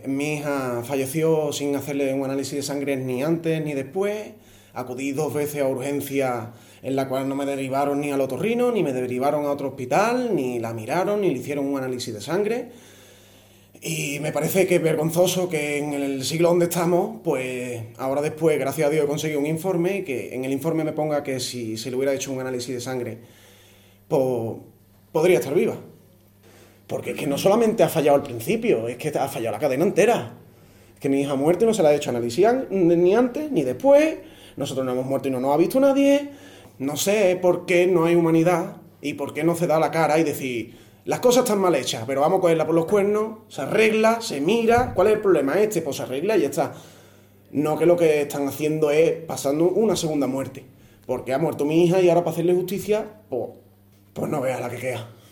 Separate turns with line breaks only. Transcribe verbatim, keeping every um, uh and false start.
Mi hija falleció sin hacerle un análisis de sangre ni antes ni después. Acudí dos veces a urgencia en la cual no me derivaron ni al otorrino, ni me derivaron a otro hospital, ni la miraron, ni le hicieron un análisis de sangre. Y me parece que es vergonzoso que en el siglo donde estamos, pues ahora después, gracias a Dios, he conseguido un informe y que en el informe me ponga que si se le hubiera hecho un análisis de sangre, pues podría estar viva. Porque es que no solamente ha fallado al principio, es que ha fallado la cadena entera. Es que mi hija ha muerto y no se la ha hecho análisis ni antes ni después. Nosotros no hemos muerto y no nos ha visto nadie. No sé por qué no hay humanidad y por qué no se da la cara y decir, las cosas están mal hechas, pero vamos a cogerla por los cuernos, se arregla, se mira, ¿cuál es el problema este? Pues se arregla y ya está. No, que lo que están haciendo es pasando una segunda muerte. Porque ha muerto mi hija y ahora para hacerle justicia, pues, pues no veas la que queda.